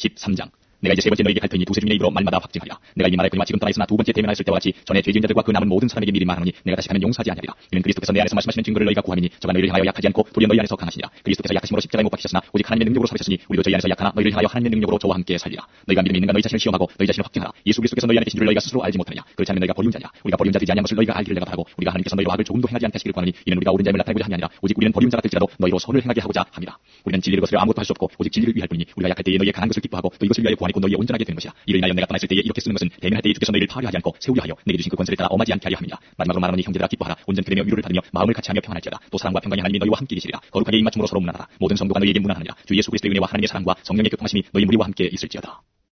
13장. 내가 이제 세 번째 너에게 할 터이니 두세 주민의 입으로 말마다 확증하리라. 내가 이미 말하였거니와 지금 떠나있으나 두 번째 대면하였을 때와 같이 전에 죄지은 자들과 그 남은 모든 사람에게 미리 말하노니 내가 다시 가면 용서하지 아니하리라. 이는 그리스도께서 내 안에서 말씀하시는 증거를 너희가 구함이니 저가 너희를 향하여 약하지 않고 도리어 너희 안에서 강하시니라. 그리스도께서 약하심으로 십자가에 못 박히셨으나 오직 하나님의 능력으로 살으셨으니 우리도 저희 안에서 약하나 너희를 향하여 하나님의 능력으로 저와 함께 살리라. 너희가 믿음이 있는가 너희 자신을 시험하고 너희 자신을 확증하라. 예수 그리스도께서 너희 안에 계신 줄 너희가 스스로 알지 못하느냐. 그렇지 않으면 너희가 버리운 자냐. 우리가 버리운 자 되지 아니한 것을 너희가 알기를 내가 바라고 우리가 하나님께서 너희로 악을 조금도 행하지 않게 하시기를 구하노니 이는 우리가 옳은 자임을 나타내고자 함이 아니라 오직 우리는 버리운 자가 될지라도 너희로 선을 행하게 하고자 함이라. 우리는 진리를 거스려 아무것도 할 수 없고 오직 진리를 위할 뿐이니 우리가 약할 때에 너희의 강한 것을 기뻐하고 또 이것을 위하여 구하니고 너희의 온전하게 되는 것이야. 이를 인하여 내가 떠났을 때에 이렇게 쓰는 것은 대면할 때에 주께서 너희를 파괴하지 않고 세우려 하여 내게 주신 그 권세를 따라 엄하지 않게 하려 함이라. 마지막으로 말하노니 형제들아 기뻐하라. 온전케 되며 위로를 받으며 마음을 같이하며 평안할지어다. 또 사랑과 평강이 하나님이 너희와 함께 계시리라. 거룩하게 입맞춤으로 서로 문안하라. 모든 성도가 너희에게 문안하니라. 주 예수 그리스도의 은혜와 하나님의 사랑과 성령의 교통하심이 너희 무리와 함께 있을지어다.